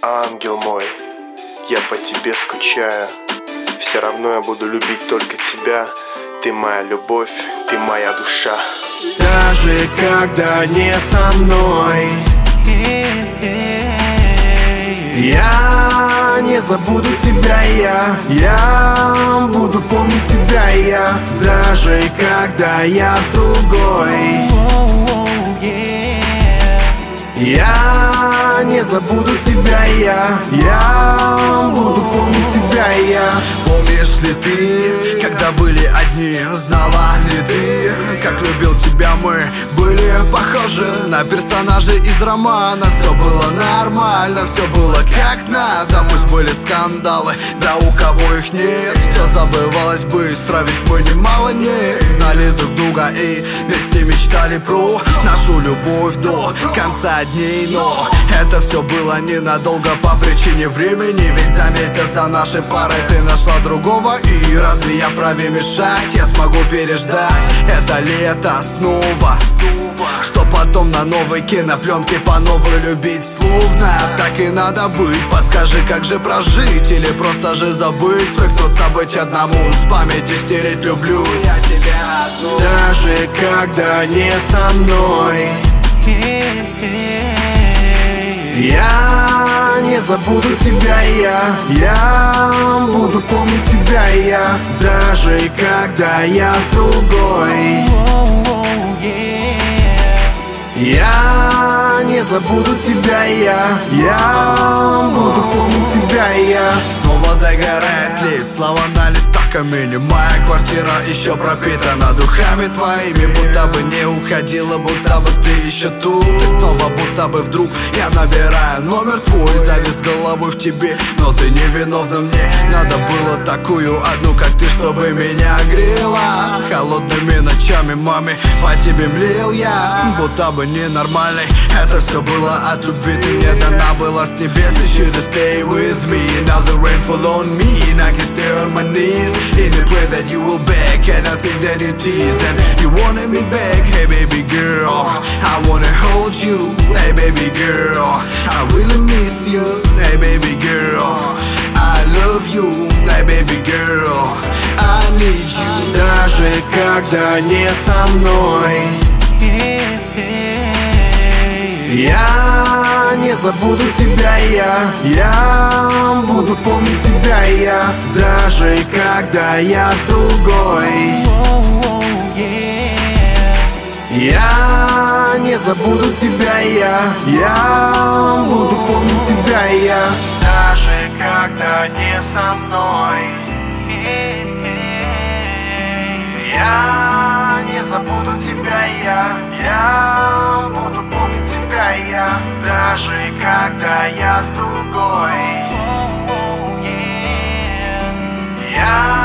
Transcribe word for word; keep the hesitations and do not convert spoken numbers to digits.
Ангел мой, я по тебе скучаю. Все равно я буду любить только тебя. Ты моя любовь, ты моя душа. Даже когда не со мной, я не забуду тебя, я Я буду помнить тебя, я Даже когда я с другой, я не забуду тебя, я Я буду помнить тебя, я Помнишь ли ты, когда были одни? Знала ли ты, как любил тебя мы? Были похожи на персонажей из романа. Все было нормально, все было как надо. Пусть были скандалы, да у кого их нет. Все забывалось быстро, ведь мы немало не знали друг друга и вместе мечтали про нашу любовь до конца дней. Но это все было ненадолго по причине времени. Ведь за месяц до нашей пары ты нашла другого. И разве я вправе мешать? Я смогу переждать это лето снова, что потом на новой кинопленке по новой любить. Словно так и надо быть. Подскажи, как же прожить? Или просто же забыть? Свыкнуться быть одному, с памяти стереть люблю я тебя одну. Даже когда не со мной, я не забуду тебя, я Я буду помнить тебя, я Даже когда я с другой, я не забуду тебя, я Я буду помнить тебя, я Снова догорает лид, слова на листах камень. Моя квартира еще пропитана духами твоими. Будто бы не уходила, будто бы ты еще тут. И снова будто бы вдруг я набираю номер твой. Завис головой в тебе, но ты невиновна мне. Надо было такую одну, как ты, чтобы меня грела. Холодными ночами, маме, по тебе млел я. Будто бы ненормальный, это все было от любви. Ты мне дана была с небес, you should stay with me. Now the rain fall on me and I can stay on my knees in the pray that you will back. And I think that you tease and you wanted me back. Hey baby girl, I wanna hold you. Hey baby girl, I really miss you. Hey baby girl, I love you. Hey baby girl, I need you. Даже когда не со мной, я не забуду тебя, я Я буду помнить тебя, я Даже когда я с другой, я не забуду тебя, я Я буду помнить тебя, я Даже когда не со мной, я не забуду тебя, я Я буду помнить тебя, я Даже когда я с другой, я